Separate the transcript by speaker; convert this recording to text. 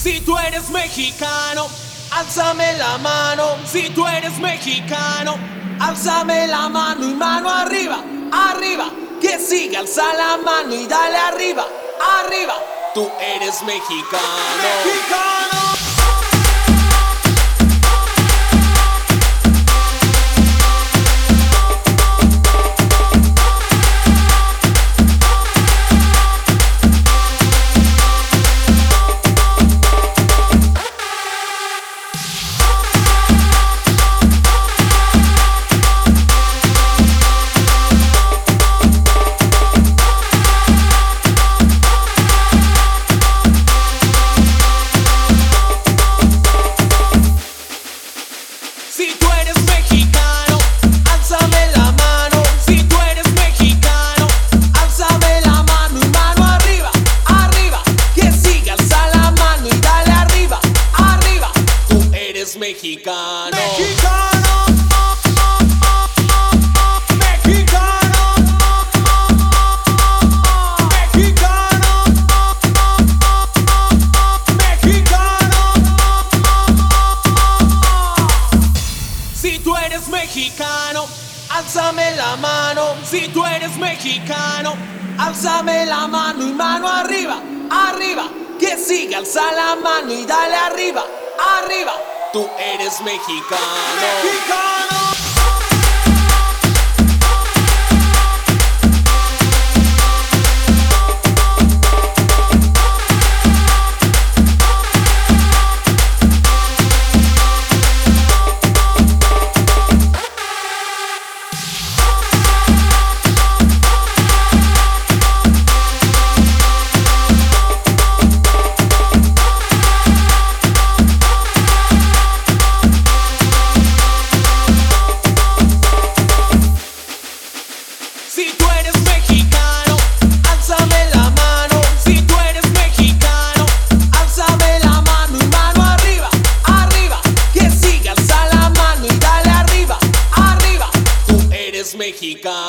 Speaker 1: Si tú eres mexicano, álzame la mano. Si tú eres mexicano, álzame la mano y mano arriba, arriba. Que siga, alza la mano y dale arriba, arriba. Tú eres mexicano. Mexicano. Si tú eres mexicano, álzame la mano. Si tú eres mexicano, álzame la mano y mano arriba, arriba. Que siga, alza la mano y dale arriba, arriba. Tú eres mexicano. Mexicano. Mexicano. Mexicano. Mexicano. Si tú eres mexicano, álzame la mano. Si tú eres mexicano, álzame la mano y mano arriba, arriba. Que siga, alza la mano y dale arriba, arriba. Tú eres mexicano. Mexicano. Si tú eres mexicano, álzame la mano. Si tú eres mexicano, álzame la mano y mano arriba, arriba. Que siga, alza la mano y dale arriba, arriba. Tú eres mexicano.